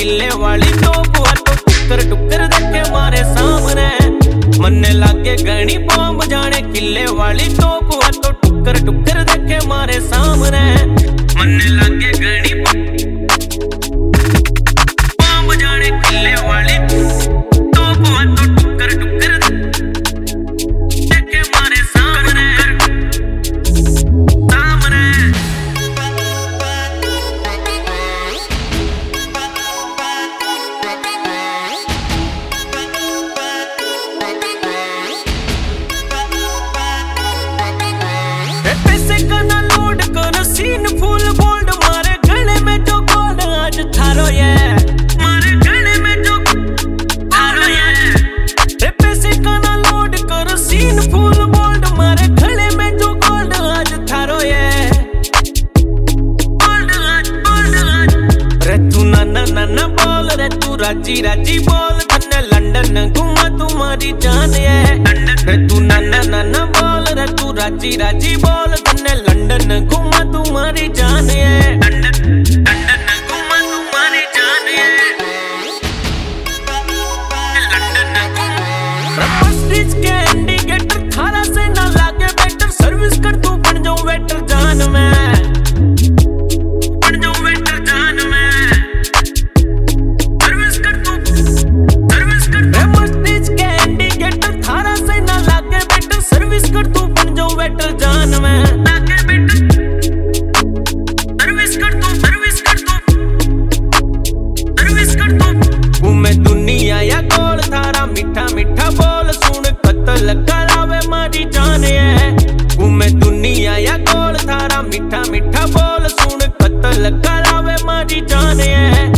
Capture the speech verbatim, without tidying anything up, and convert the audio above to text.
किले वाली तो बुआ तो टुकर टुकर देखे मारे सामने मन्ने लागे गणी बॉम्ब जाने किले वाली तो बुआ तो टुकर टुकर देखे मारे सामने मन्ने लागे गणी बॉम्ब जाने किले वाली तो बुआ तो टुकर टुकर देखे मारे सामने सामने पैसे का ना लोड करो सीन फुल बोल्ड मारे गले में जो गोल्ड आज थारो ये मारे गले में जो थारो ये पैसे का ना लोड करो सीन फुल बोल्ड मारे गले में जो गोल्ड आज थारो ये गोल्ड आज गोल्ड आज रे तू ना ना ना ना बोल रे तू राजी राजी बोल तन्ने लंदन घुमा तुम्हारी जान ये रे तू ना ना ना ना बोल रे तू राजी राजी बोल तन्ने लंदन घुमा तुम्हारी जान ये लंदन घुमा तुम्हारी जान ये लंदन घुमा प्रेस्टीज के इंडिकेटर थारा से ना लागे बेटर सर्विस कर तू बन जाऊं वेटर जान में बन जाऊं वेटर जान में सर्विस कर तू सर्विस कर प्रेस्टीज के इंडिकेटर थारा से ना लागे बेटर सर्विस कर तू बन जाऊं वेटर जान में लागे बेटर सर्विस कर तू सर्विस कर तू सर्विस कर तू घूमे दुनिया या गोल थारा मीठा मीठा बोल सुन कत्ल करावे मारी जान ये घूमे दुनिया या गोल थारा मीठा मीठा बोल सुन कत्ल करावे मारी जान ये